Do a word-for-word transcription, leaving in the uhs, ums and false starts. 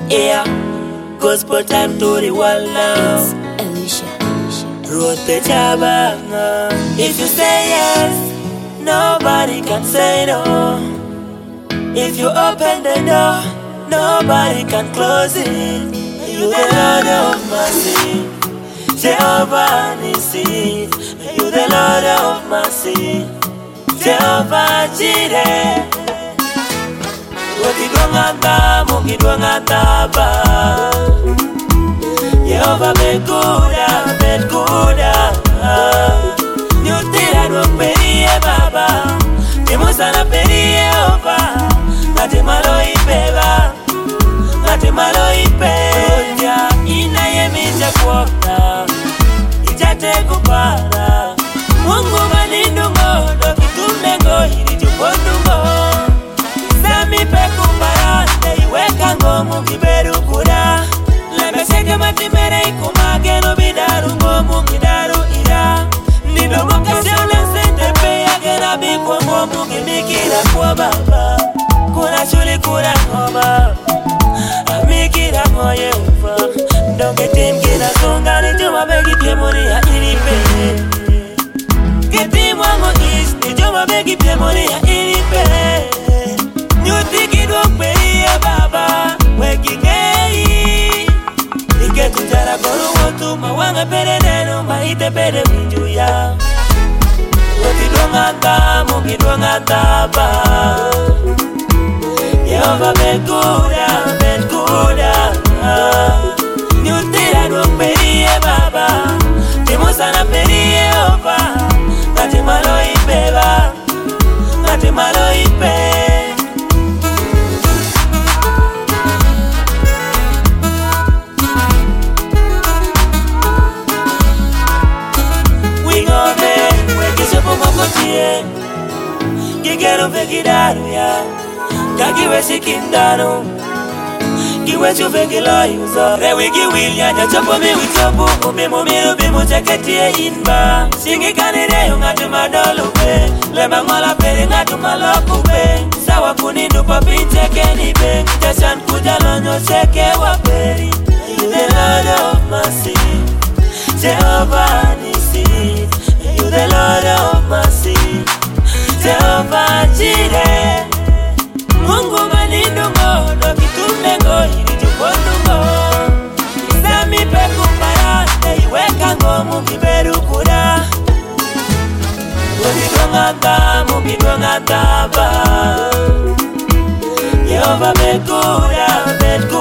Yeah, gospel time to the world now. Alicia, Rote Jabanga. If you say yes, nobody can say no. If you open the door, nobody can close it. You the Lord of mercy, Jehovah Nissi. You the Lord of mercy, Jehovah Jireh. Wakidwangata, mukidwangata ba. Jehovah Bekuda, Bekuda. Nyutira dwakperie baba, Timusana perie oba. Ngati malo ipeba, ngati malo ipeja. Ina yeminja kuona, ijate kupara. Mungu manindungo, dokitundengo, hiri jupondungo. Sami peku parande, iweka ngomu kiberu kuda. Lemeseke matimere ikumage no bidaru ngomu kidaru ira. Nido mokasi olesente peya gena bikwa ngomu kimikira kwa baba. Kuna shuli kuna ngoma, amikira ngoye ufa. Ndonge tim kina songa ni juma begi piemoni ya ilipe. Kitimu wango is ni juma begi piemoni ya ilipe. Nyuti kidwakpe iya baba, weki ngei. Ike tujara koru wotu, mawanga pere nenu, maite pere minjuya. Wakidwangata, mukidwangata ba. Jehovah Bekuda, Bekuda. Nyutira dwakperie baba, Timusana perie oba. Ngati malo ipeba, ngati malo ipe. Wingome, wekisepo makotie. Kigero vekidaru ya. Kagiwe sikindano, kiwe chuve la yuza. Rewigi wilya ja chopo mi witopu, umi mumiru bimu cheketie inba. Singi kanire yu ngatu madolo be, lema ngola peri ngatu maloku be. Sawa kunindu papi cheke ni be, jashan kujalonyo cheke waperi. You the Lord of mercy, Jehovah Nissi. You the Lord of mercy, Jehovah Jireh. Mungu manindungo, dokitundengo, hiri jupondungo. Sami peku parande, iweka ngomu kiberu kuda. Wakidwangata, mukidwangata ba. Jehovah Bekuda, Bekuda.